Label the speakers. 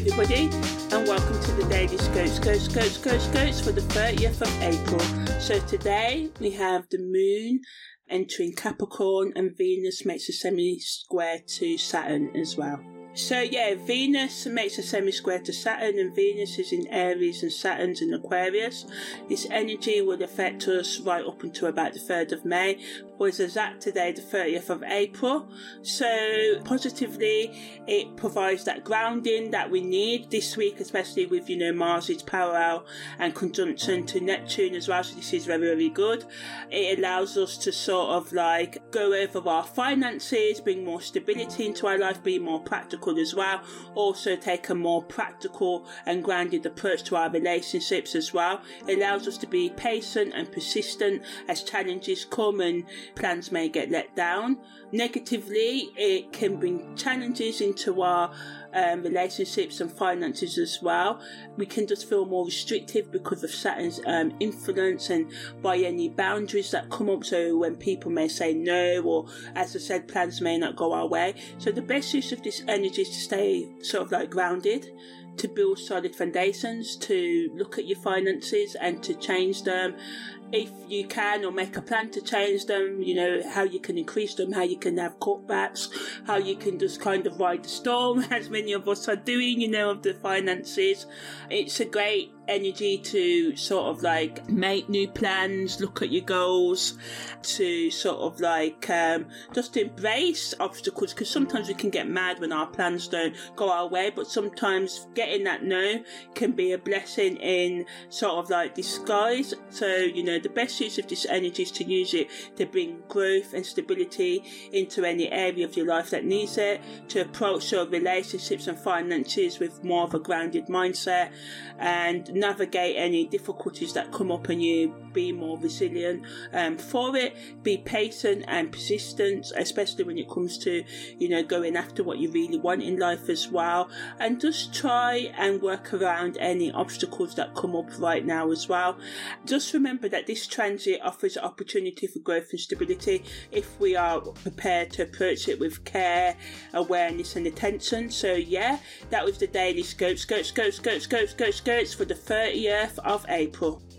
Speaker 1: everybody, and welcome to the Daily Scopes for the 30th of April. So today we have the Moon entering Capricorn and Venus makes a semi-square to Saturn as well. So yeah, Venus makes a semi-square to Saturn and Venus is in Aries and Saturn's in Aquarius. This energy will affect us right up until about the 3rd of May, whereas exact today, the 30th of April. So positively, it provides that grounding that we need this week, especially with, Mars's parallel and conjunction to Neptune as well. So this is very, very good. It allows us to sort of go over our finances, bring more stability into our life, be more practical as well. Also take a more practical and grounded approach to our relationships as well. It allows us to be patient and persistent as challenges come and plans may get let down. Negatively, it can bring challenges into our relationships and finances as well. We can just feel more restrictive because of Saturn's influence and by any boundaries that come up. So when people may say no, or as I said, plans may not go our way. So the best use of this energy is to stay sort of grounded, to build solid foundations, to look at your finances and to change them if you can, or make a plan to change them, how you can increase them, how you can have cutbacks, how you can just kind of ride the storm, as many of us are doing, of the finances. It's a great energy to sort of make new plans, look at your goals, to sort of just embrace obstacles, because sometimes we can get mad when our plans don't go our way, but sometimes getting that no can be a blessing in sort of disguise. So the best use of this energy is to use it to bring growth and stability into any area of your life that needs it, to approach your relationships and finances with more of a grounded mindset, and navigate any difficulties that come up, and you be more resilient for it. Be patient and persistent, especially when it comes to going after what you really want in life as well, and just try and work around any obstacles that come up right now as well. Just remember that this transit offers an opportunity for growth and stability if we are prepared to approach it with care, awareness and attention. So yeah, that was the Daily Scopes for the 30th of April.